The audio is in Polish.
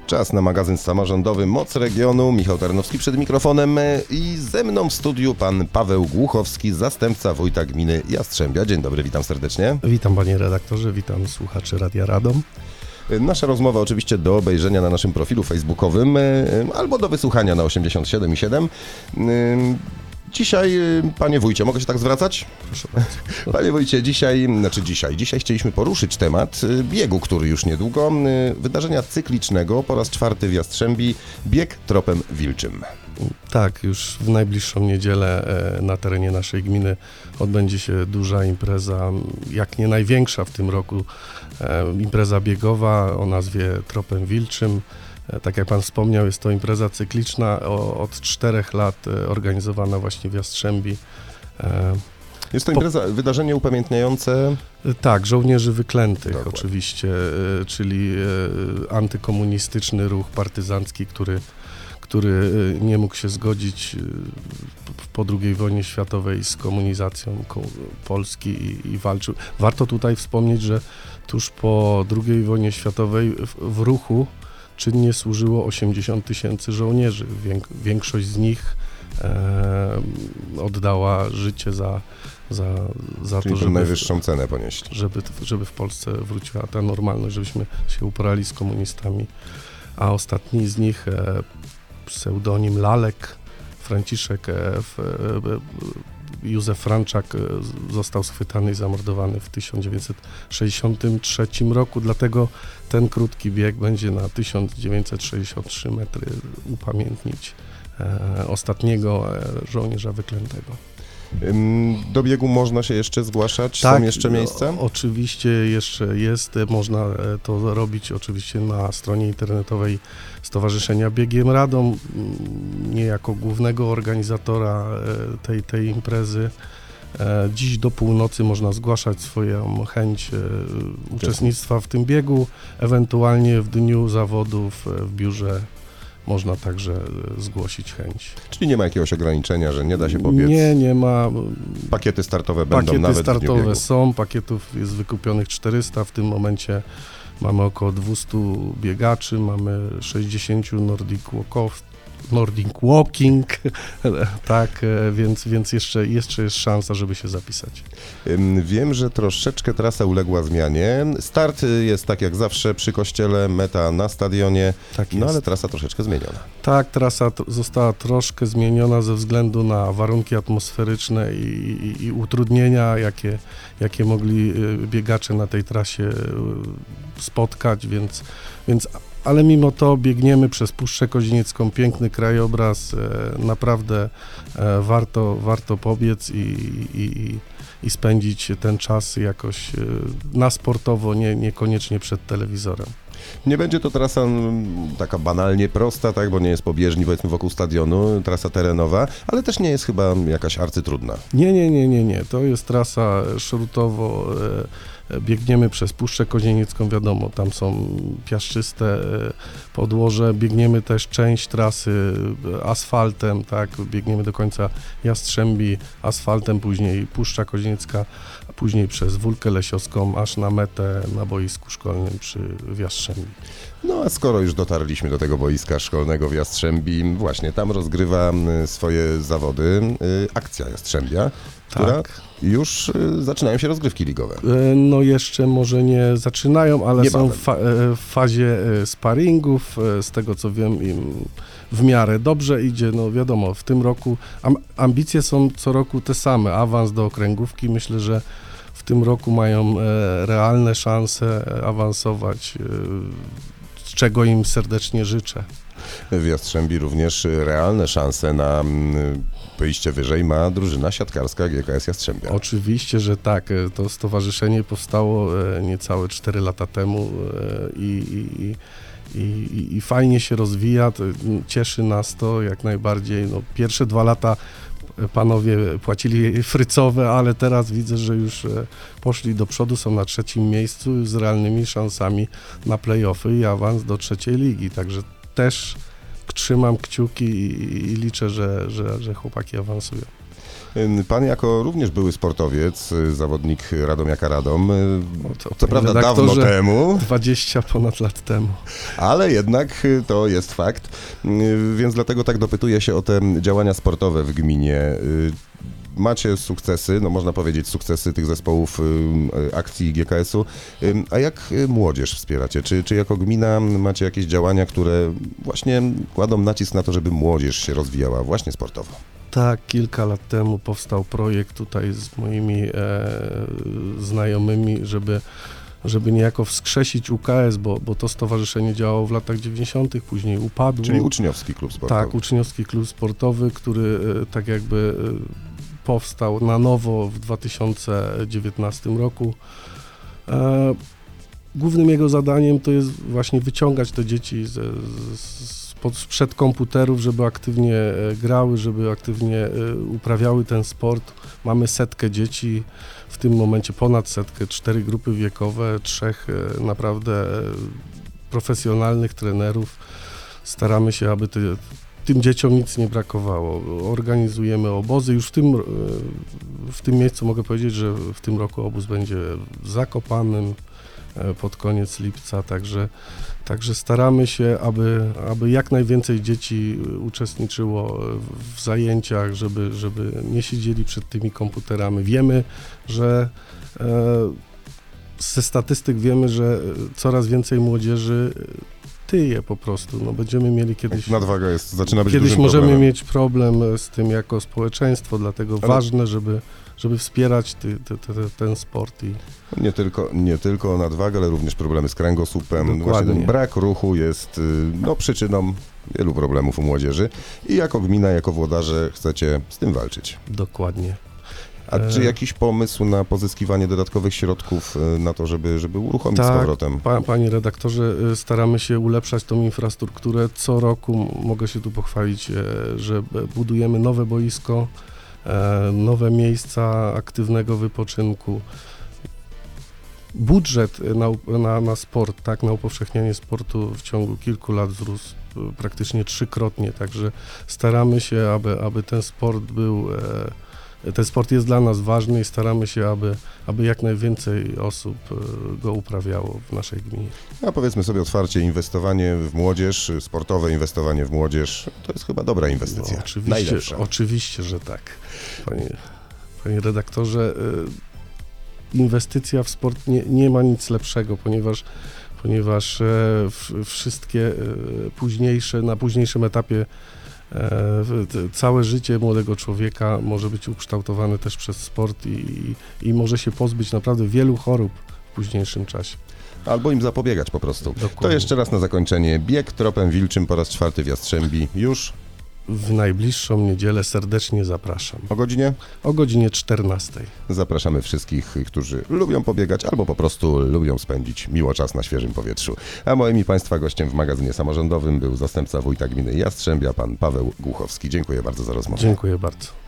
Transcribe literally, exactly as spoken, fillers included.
Czas na magazyn samorządowy Moc Regionu. Michał Tarnowski przed mikrofonem i ze mną w studiu pan Paweł Głuchowski, zastępca wójta gminy Jastrzębia. Dzień dobry, witam serdecznie. Witam panie redaktorze, witam słuchaczy Radia Radom. Nasza rozmowa oczywiście do obejrzenia na naszym profilu facebookowym albo do wysłuchania na osiemdziesiąt siedem i siedem. Dzisiaj, panie wójcie, mogę się tak zwracać? Proszę bardzo. Panie wójcie, dzisiaj, znaczy dzisiaj, dzisiaj chcieliśmy poruszyć temat biegu, który już niedługo, wydarzenia cyklicznego, po raz czwarty w Jastrzębi, bieg tropem wilczym. Tak, już w najbliższą niedzielę na terenie naszej gminy odbędzie się duża impreza, jak nie największa w tym roku, impreza biegowa o nazwie Tropem Wilczym. Tak jak pan wspomniał, jest to impreza cykliczna, od czterech lat organizowana właśnie w Jastrzębi. Jest to impreza, po... wydarzenie upamiętniające... Tak, żołnierzy wyklętych. Dokładnie. Oczywiście, czyli antykomunistyczny ruch partyzancki, który, który nie mógł się zgodzić po drugiej wojnie światowej z komunizacją Polski i, i walczył. Warto tutaj wspomnieć, że tuż po drugiej wojnie światowej w, w ruchu czynnie służyło osiemdziesiąt tysięcy żołnierzy. Większość z nich e, oddała życie za, za, za Czyli to, żeby... najwyższą cenę ponieśli. Żeby, żeby w Polsce wróciła ta normalność, żebyśmy się uporali z komunistami. A ostatni z nich, e, pseudonim Lalek, Franciszek e, F, e, Józef Franczak został schwytany i zamordowany w tysiąc dziewięćset sześćdziesiątym trzecim roku, dlatego ten krótki bieg będzie na tysiąc dziewięćset sześćdziesiąt trzy metry upamiętnić e, ostatniego e, żołnierza wyklętego. Do biegu można się jeszcze zgłaszać? Tak, są jeszcze miejsca? O, oczywiście jeszcze jest, można to robić oczywiście na stronie internetowej Stowarzyszenia Biegiem Radom, nie jako głównego organizatora tej, tej imprezy. Dziś do północy można zgłaszać swoją chęć uczestnictwa w tym biegu, ewentualnie w dniu zawodów w biurze można także zgłosić chęć. Czyli nie ma jakiegoś ograniczenia, że nie da się pobiec? Nie, nie ma. Pakiety startowe będą Pakiety nawet startowe są, pakietów jest wykupionych czterysta, w tym momencie mamy około dwieście biegaczy, mamy sześćdziesiąt Nordic Walków, Nordic Walking, tak, więc, więc jeszcze, jeszcze jest szansa, żeby się zapisać. Wiem, że troszeczkę trasa uległa zmianie. Start jest tak jak zawsze przy kościele, meta na stadionie, tak no ale trasa troszeczkę zmieniona. Tak, trasa t- została troszkę zmieniona ze względu na warunki atmosferyczne i, i, i utrudnienia, jakie, jakie mogli biegacze na tej trasie spotkać, więc, więc ale mimo to biegniemy przez Puszczę Kozieniecką, piękny krajobraz, e, naprawdę e, warto, warto pobiec i, i, i spędzić ten czas jakoś e, na sportowo, nie, niekoniecznie przed telewizorem. Nie będzie to trasa taka banalnie prosta, tak, bo nie jest po bieżni, powiedzmy wokół stadionu, trasa terenowa, ale też nie jest chyba jakaś arcytrudna. Nie, nie, nie, nie, nie. To jest trasa szrutowo, e, biegniemy przez Puszczę Kozieniecką, wiadomo, tam są piaszczyste podłoże, biegniemy też część trasy asfaltem, tak, biegniemy do końca Jastrzębi asfaltem, później Puszcza Kozieniecka, a później przez Wólkę Lesiowską, aż na metę na boisku szkolnym przy w Jastrzębi. No a skoro już dotarliśmy do tego boiska szkolnego w Jastrzębi, właśnie tam rozgrywa swoje zawody akcja Jastrzębia, która tak. już zaczynają się rozgrywki ligowe. No jeszcze może nie zaczynają, ale nie są w, fa- w fazie sparingów, z tego co wiem im w miarę dobrze idzie, no wiadomo, w tym roku am- ambicje są co roku te same, awans do okręgówki, myślę, że w tym roku mają e, realne szanse awansować, e, z czego im serdecznie życzę. W Jastrzębi również realne szanse na wyjście wyżej ma drużyna siatkarska G K S Jastrzębia. Oczywiście, że tak. To stowarzyszenie powstało niecałe cztery lata temu i, i, i, i fajnie się rozwija. Cieszy nas to jak najbardziej. No, pierwsze dwa lata panowie płacili frycowe, ale teraz widzę, że już poszli do przodu, są na trzecim miejscu z realnymi szansami na play-offy i awans do trzeciej ligi. Także też trzymam kciuki i, i liczę, że, że, że chłopaki awansują. Pan jako również były sportowiec, zawodnik Radomiaka Radom, No to, co prawda dawno redaktorze, temu, dwadzieścia ponad lat temu. ale jednak to jest fakt, więc dlatego tak dopytuję się o te działania sportowe w gminie. Macie sukcesy, no można powiedzieć sukcesy tych zespołów y, akcji G K S-u, y, a jak y, młodzież wspieracie? Czy, czy jako gmina macie jakieś działania, które właśnie kładą nacisk na to, żeby młodzież się rozwijała właśnie sportowo? Tak, kilka lat temu powstał projekt tutaj z moimi e, znajomymi, żeby, żeby niejako wskrzesić U K S, bo, bo to stowarzyszenie działało w latach dziewięćdziesiątych, później upadło. Czyli uczniowski klub sportowy. Tak, uczniowski klub sportowy, który e, tak jakby e, powstał na nowo w dwa tysiące dziewiętnastym roku. E, głównym jego zadaniem to jest właśnie wyciągać te dzieci z, z, spod, sprzed komputerów, żeby aktywnie e, grały, żeby aktywnie e, uprawiały ten sport. Mamy setkę dzieci, w tym momencie ponad setkę, cztery grupy wiekowe, trzech e, naprawdę e, profesjonalnych trenerów. Staramy się, aby te tym dzieciom nic nie brakowało. Organizujemy obozy. Już w tym, w tym miejscu mogę powiedzieć, że w tym roku obóz będzie w Zakopanem pod koniec lipca, także, także staramy się, aby, aby jak najwięcej dzieci uczestniczyło w zajęciach, żeby, żeby nie siedzieli przed tymi komputerami. Wiemy, że ze statystyk wiemy, że coraz więcej młodzieży tyje po prostu, no będziemy mieli kiedyś... Nadwaga jest, zaczyna być Kiedyś dużym możemy problemem. mieć problem z tym jako społeczeństwo, dlatego Ale... ważne, żeby, żeby wspierać ty, ty, ty, ten sport. I... Nie tylko, nie tylko nadwagę, ale również problemy z kręgosłupem. Dokładnie. Właśnie ten brak ruchu jest no, przyczyną wielu problemów u młodzieży i jako gmina, jako włodarze chcecie z tym walczyć. Dokładnie. A czy jakiś pomysł na pozyskiwanie dodatkowych środków na to, żeby, żeby uruchomić tak, z powrotem? Pa, panie redaktorze, staramy się ulepszać tą infrastrukturę. Co roku mogę się tu pochwalić, że budujemy nowe boisko, nowe miejsca aktywnego wypoczynku. Budżet na, na, na sport, tak, na upowszechnianie sportu w ciągu kilku lat wzrósł praktycznie trzykrotnie, także staramy się, aby, aby ten sport był... Ten sport jest dla nas ważny i staramy się, aby, aby jak najwięcej osób go uprawiało w naszej gminie. A powiedzmy sobie otwarcie, inwestowanie w młodzież, sportowe inwestowanie w młodzież, to jest chyba dobra inwestycja. No, oczywiście, Najlepsza. Oczywiście, że tak. Panie, panie redaktorze, inwestycja w sport nie, nie ma nic lepszego, ponieważ, ponieważ wszystkie późniejsze, na późniejszym etapie całe życie młodego człowieka może być ukształtowane też przez sport i, i może się pozbyć naprawdę wielu chorób w późniejszym czasie. Albo im zapobiegać po prostu. Dokładnie. To jeszcze raz na zakończenie. Bieg tropem wilczym po raz czwarty w Jastrzębi już W najbliższą niedzielę serdecznie zapraszam. o godzinie? O godzinie czternastej. Zapraszamy wszystkich, którzy lubią pobiegać albo po prostu lubią spędzić miło czas na świeżym powietrzu. A moim i Państwa gościem w magazynie samorządowym był zastępca wójta gminy Jastrzębia, pan Paweł Głuchowski. Dziękuję bardzo za rozmowę. Dziękuję bardzo.